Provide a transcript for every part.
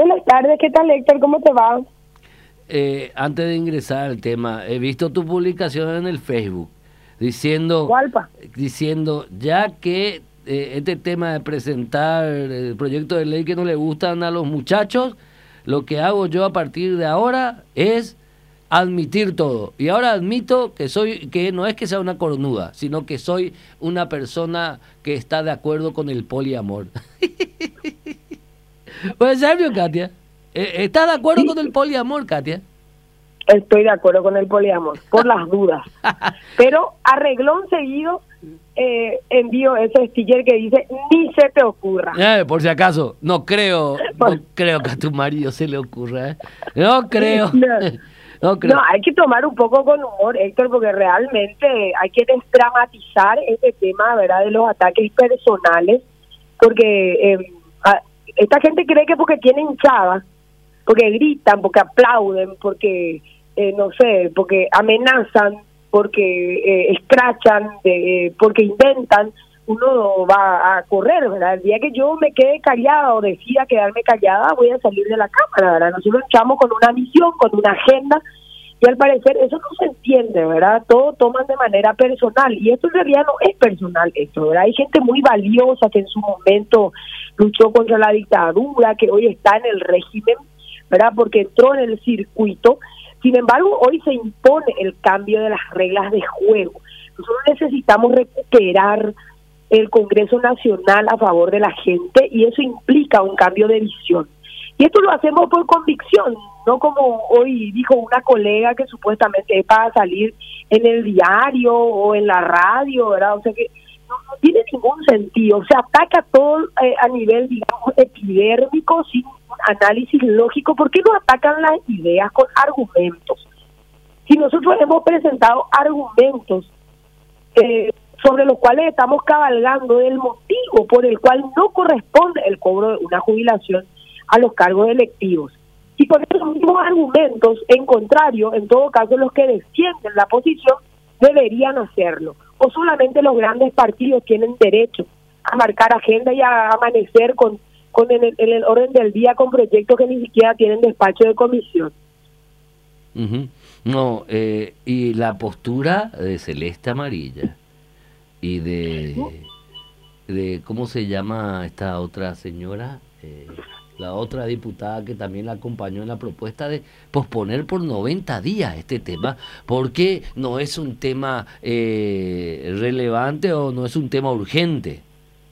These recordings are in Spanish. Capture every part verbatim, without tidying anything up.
Buenas tardes, ¿qué tal, Héctor? ¿Cómo te va? Eh, antes de ingresar al tema, he visto tu publicación en el Facebook diciendo, ¿Cuálpa? diciendo ya que eh, este tema de presentar el proyecto de ley que no le gustan a los muchachos, lo que hago yo a partir de ahora es admitir todo. Y ahora admito que soy, que no es que sea una cornuda, sino que soy una persona que está de acuerdo con el poliamor. Pues serio, Katia. ¿Estás de acuerdo Sí. con el poliamor, Katia? Estoy de acuerdo con el poliamor, por las dudas. Pero a reglón seguido eh, envío ese sticker que dice, ni se te ocurra. Eh, por si acaso, no creo, no creo que a tu marido se le ocurra, ¿eh? No creo. No. No creo. No, hay que tomar un poco con humor, Héctor, porque realmente hay que desdramatizar este tema, ¿verdad?, de los ataques personales, porque eh, a, esta gente cree que porque tienen hinchada, porque gritan, porque aplauden, porque, eh, no sé, porque amenazan, porque eh, escrachan, de, eh, porque inventan, uno va a correr, ¿verdad? El día que yo me quede callada o decida quedarme callada, voy a salir de la cámara, ¿verdad? Nosotros echamos con una misión, con una agenda, y al parecer eso no se entiende, ¿verdad? Todo toman de manera personal, y esto en realidad no es personal, esto, ¿verdad? Hay gente muy valiosa que en su momento luchó contra la dictadura, que hoy está en el régimen, ¿verdad?, porque entró en el circuito. Sin embargo, hoy se impone el cambio de las reglas de juego. Nosotros necesitamos recuperar el Congreso Nacional a favor de la gente, y eso implica un cambio de visión. Y esto lo hacemos por convicción, no como hoy dijo una colega que supuestamente es para salir en el diario o en la radio, ¿verdad? O sea que no, no tiene ningún sentido. Se ataca todo eh, a nivel, digamos, epidérmico, sin un análisis lógico. ¿Por qué no atacan las ideas con argumentos? Si nosotros hemos presentado argumentos eh, sobre los cuales estamos cabalgando del motivo por el cual no corresponde el cobro de una jubilación a los cargos electivos. Y con esos mismos argumentos, en contrario, en todo caso los que defienden la posición deberían hacerlo. O solamente los grandes partidos tienen derecho a marcar agenda y a amanecer con, con en, el, en el orden del día con proyectos que ni siquiera tienen despacho de comisión. Uh-huh. No, eh, y la postura de Celeste Amarilla y de, de ¿cómo se llama esta otra señora? Eh, la otra diputada que también la acompañó en la propuesta de posponer por noventa días este tema, porque no es un tema eh, relevante o no es un tema urgente.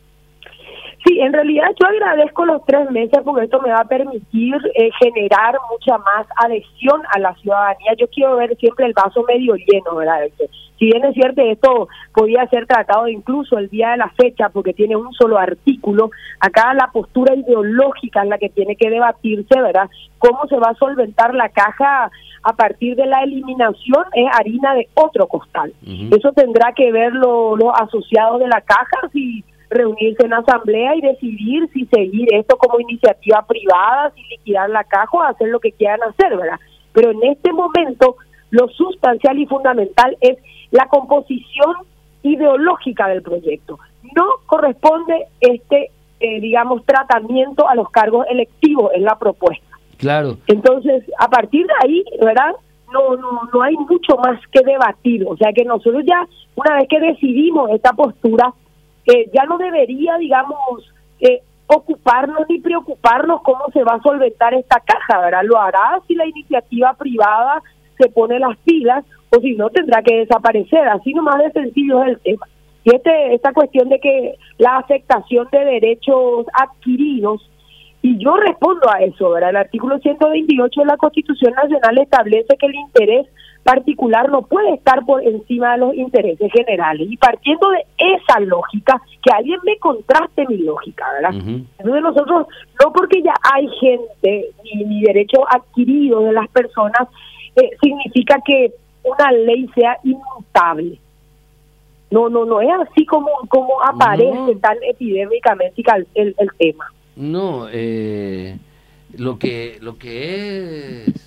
Sí, en realidad yo agradezco los tres meses porque esto me va a permitir eh, generar mucha más adhesión a la ciudadanía. Yo quiero ver siempre el vaso medio lleno, ¿verdad? Si bien es cierto, esto podía ser tratado incluso el día de la fecha porque tiene un solo artículo, acá la postura ideológica es la que tiene que debatirse, ¿verdad? Cómo se va a solventar la caja a partir de la eliminación es harina de otro costal. Uh-huh. Eso tendrá que ver los lo asociados de la caja, si reunirse en asamblea y decidir si seguir esto como iniciativa privada, si liquidar la caja o hacer lo que quieran hacer, ¿verdad? Pero en este momento lo sustancial y fundamental es la composición ideológica del proyecto. No corresponde este, eh, digamos, tratamiento a los cargos electivos en la propuesta. Claro. Entonces, a partir de ahí, ¿verdad?, no, no, no hay mucho más que debatir. O sea que nosotros ya, una vez que decidimos esta postura, Eh, ya no debería, digamos, eh, ocuparnos ni preocuparnos cómo se va a solventar esta caja, ¿verdad? Lo hará si la iniciativa privada se pone las pilas, o si no tendrá que desaparecer. Así nomás de sencillo es el tema. Y este esta cuestión de que la afectación de derechos adquiridos, y yo respondo a eso, ¿verdad? El artículo ciento veintiocho de la Constitución Nacional establece que el interés particular no puede estar por encima de los intereses generales, y partiendo de esa lógica, que alguien me contraste mi lógica, ¿verdad? Uh-huh. Entonces nosotros, no porque ya hay gente ni, ni derechos adquiridos de las personas, eh, significa que una ley sea inmutable. No, no, no es así como, como aparece no. tan epidémicamente el, el, el tema. No, eh, lo que, lo que es... Eh,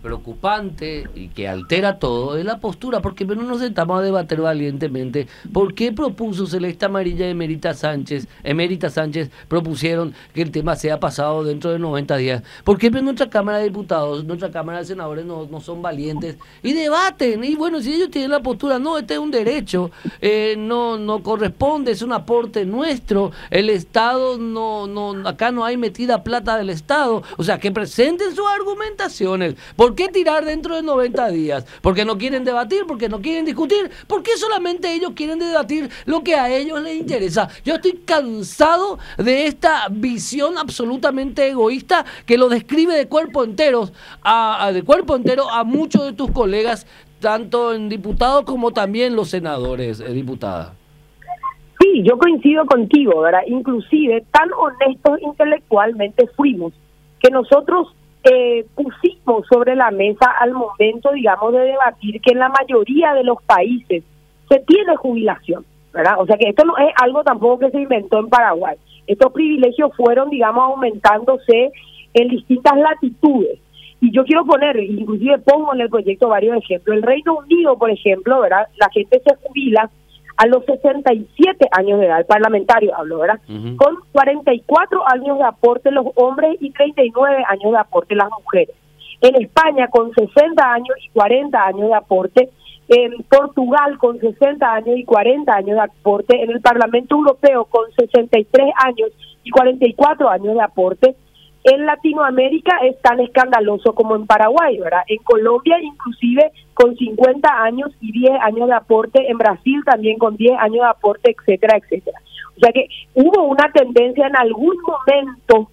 preocupante y que altera todo es la postura, porque no nos sentamos a debatir valientemente por qué propuso Celeste Amarilla y Emérita Sánchez, Emérita Sánchez propusieron que el tema sea pasado dentro de noventa días, por qué nuestra Cámara de Diputados, nuestra Cámara de Senadores no, no son valientes y debaten, y bueno, si ellos tienen la postura, no, este es un derecho, eh, no, no corresponde, es un aporte nuestro, el Estado no, no, acá no hay metida plata del Estado, o sea, que presenten sus argumentaciones. ¿Por qué tirar dentro de noventa días? ¿Porque no quieren debatir? ¿Porque no quieren discutir? ¿Por qué solamente ellos quieren debatir lo que a ellos les interesa? Yo estoy cansado de esta visión absolutamente egoísta que lo describe de cuerpo entero, a, a, de cuerpo entero a muchos de tus colegas, tanto en diputados como también los senadores, eh, diputada. Sí, yo coincido contigo, ¿verdad? Inclusive, tan honestos intelectualmente fuimos, que nosotros Eh, pusimos sobre la mesa al momento, digamos, de debatir que en la mayoría de los países se tiene jubilación, ¿verdad? O sea que esto no es algo tampoco que se inventó en Paraguay. Estos privilegios fueron, digamos, aumentándose en distintas latitudes. Y yo quiero poner, inclusive pongo en el proyecto varios ejemplos. El Reino Unido, por ejemplo, ¿verdad? La gente se jubila a los sesenta y siete años de edad, el parlamentario hablo, ¿verdad? Uh-huh. Con cuarenta y cuatro años de aporte los hombres y treinta y nueve años de aporte las mujeres. En España con sesenta años y cuarenta años de aporte, en Portugal con sesenta años y cuarenta años de aporte, en el Parlamento Europeo con sesenta y tres años y cuarenta y cuatro años de aporte. En Latinoamérica es tan escandaloso como en Paraguay, ¿verdad? En Colombia inclusive con cincuenta años y diez años de aporte, en Brasil también con diez años de aporte, etcétera, etcétera. O sea que hubo una tendencia en algún momento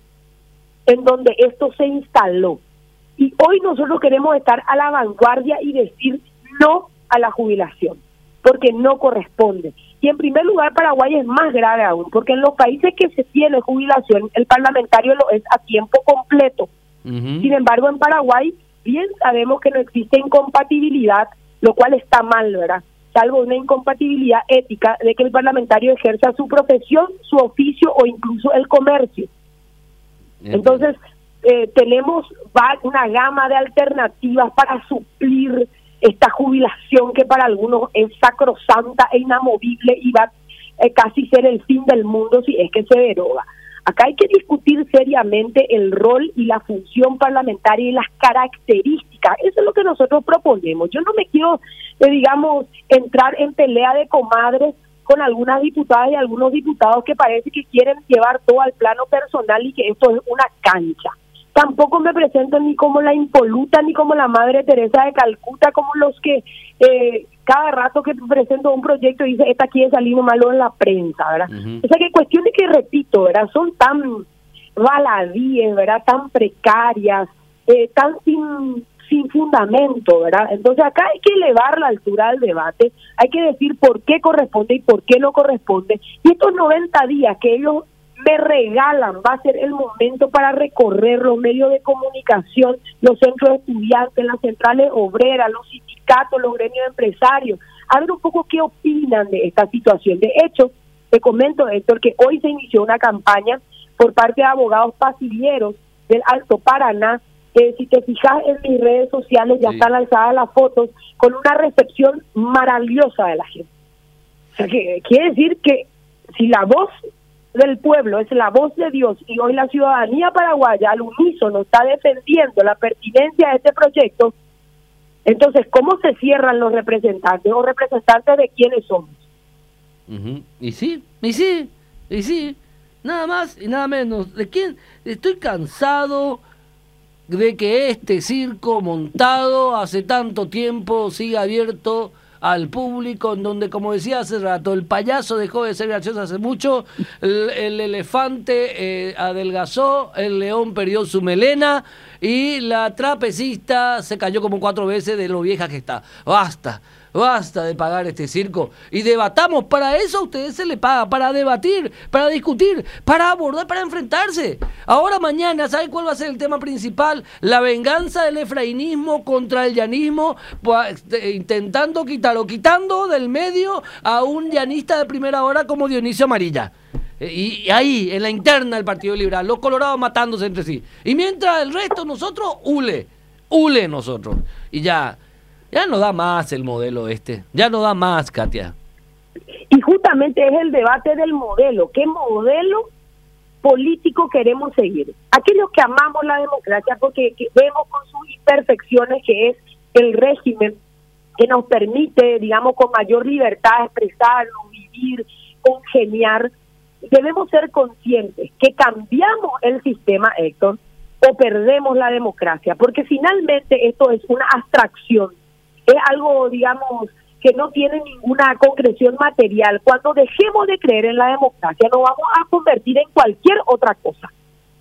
en donde esto se instaló. Y hoy nosotros queremos estar a la vanguardia y decir no a la jubilación, porque no corresponde. Y en primer lugar, Paraguay es más grave aún, porque en los países que se tiene jubilación, el parlamentario lo es a tiempo completo. Uh-huh. Sin embargo, en Paraguay, bien sabemos que no existe incompatibilidad, lo cual está mal, ¿verdad? Salvo una incompatibilidad ética de que el parlamentario ejerza su profesión, su oficio o incluso el comercio. Uh-huh. Entonces, eh, tenemos una gama de alternativas para suplir esta jubilación que para algunos es sacrosanta e inamovible y va eh, casi ser el fin del mundo si es que se deroga. Acá hay que discutir seriamente el rol y la función parlamentaria y las características. Eso es lo que nosotros proponemos. Yo no me quiero, eh, digamos, entrar en pelea de comadres con algunas diputadas y algunos diputados que parece que quieren llevar todo al plano personal y que esto es una cancha. Tampoco me presento ni como la impoluta, ni como la Madre Teresa de Calcuta, como los que eh, cada rato que presento un proyecto dice, esta quiere salir malo en la prensa, ¿verdad? Uh-huh. O sea que cuestiones que, repito, ¿verdad? Son tan baladíes, ¿verdad? Tan precarias, eh, tan sin, sin fundamento, ¿verdad? Entonces acá hay que elevar la altura del debate, hay que decir por qué corresponde y por qué no corresponde. Y estos noventa días que ellos me regalan, va a ser el momento para recorrer los medios de comunicación, los centros de estudiantes, las centrales obreras, los sindicatos, los gremios empresarios, a ver un poco qué opinan de esta situación. De hecho, te comento, Héctor, que hoy se inició una campaña por parte de abogados pasilleros del Alto Paraná. Eh, si te fijas en mis redes sociales, ya sí están alzadas las fotos con una recepción maravillosa de la gente. O sea, que quiere decir que si la voz del pueblo es la voz de Dios y hoy la ciudadanía paraguaya al unísono está defendiendo la pertinencia de este proyecto, entonces ¿cómo se cierran los representantes o representantes de quiénes somos? Uh-huh. Y sí, y sí, y sí, nada más y nada menos. ¿De quién? Estoy cansado de que este circo montado hace tanto tiempo siga abierto al público, en donde, como decía hace rato, el payaso dejó de ser gracioso hace mucho, el, el elefante eh, adelgazó, el león perdió su melena y la trapecista se cayó como cuatro veces de lo vieja que está. Basta, basta de pagar este circo y debatamos. Para eso a ustedes se les paga, para debatir, para discutir, para abordar, para enfrentarse. Ahora mañana, ¿saben cuál va a ser el tema principal? La venganza del efrainismo contra el llanismo, pues, intentando quitar o quitando del medio a un llanista de primera hora como Dionisio Amarilla. Y ahí, en la interna del Partido Liberal, los colorados matándose entre sí. Y mientras el resto, nosotros, hule, hule nosotros. Y ya, ya no da más el modelo este, ya no da más, Katia. Y justamente es el debate del modelo. ¿Qué modelo político queremos seguir? Aquellos que amamos la democracia porque que vemos con sus imperfecciones que es el régimen que nos permite, digamos, con mayor libertad expresarnos, vivir, congeniar, debemos ser conscientes que cambiamos el sistema, Héctor, o perdemos la democracia, porque finalmente esto es una abstracción, es algo, digamos, que no tiene ninguna concreción material. Cuando dejemos de creer en la democracia, nos vamos a convertir en cualquier otra cosa.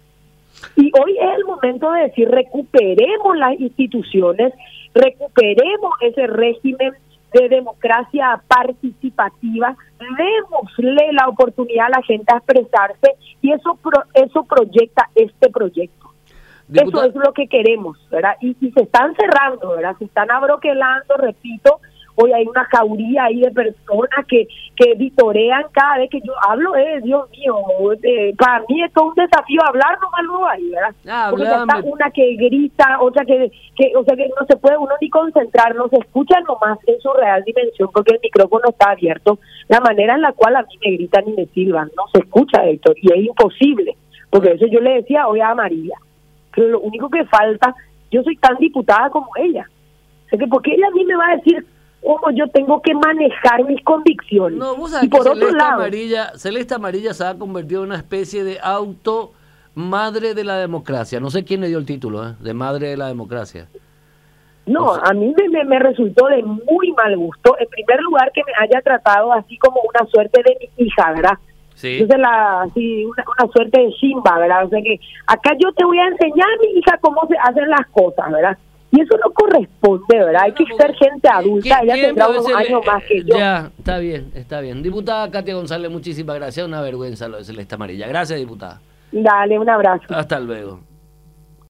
Y hoy es el momento de decir, recuperemos las instituciones, recuperemos ese régimen de democracia participativa, démosle la oportunidad a la gente a expresarse, y eso pro, eso proyecta este proyecto. Diputada. Eso es lo que queremos, ¿verdad? Y, y se están cerrando, ¿verdad? Se están abroquelando, repito. Hoy hay una jauría ahí de personas que, que vitorean cada vez que yo hablo, eh, Dios mío, eh, para mí es todo un desafío hablar nomás luego ahí, ¿verdad? Ah, porque ya está una que grita, otra que, que, o sea que no se puede uno ni concentrar, no se escucha nomás en su real dimensión porque el micrófono está abierto, la manera en la cual a mí me gritan y me silban, no se escucha, Héctor, y es imposible, porque eso yo le decía hoy a María, que lo único que falta, yo soy tan diputada como ella, o sea que porque ella a mí me va a decir cómo yo tengo que manejar mis convicciones. No, vos sabés y por que otro Celeste lado, Amarilla, Celeste Amarilla se ha convertido en una especie de auto madre de la democracia. No sé quién le dio el título, ¿eh? De madre de la democracia. No, o sea, a mí me, me, me resultó de muy mal gusto. En primer lugar, que me haya tratado así como una suerte de mi hija, ¿verdad? Sí. Entonces, la, así, una, una suerte de chimba, ¿verdad? O sea que acá yo te voy a enseñar, mi hija, cómo se hacen las cosas, ¿verdad? Y eso no corresponde, ¿verdad? Hay que ser gente adulta, ella tendrá unos años más que yo. Ya, está bien, está bien. Diputada Katia González, muchísimas gracias. Una vergüenza lo de Celeste Amarilla. Gracias, diputada. Dale, un abrazo. Hasta luego.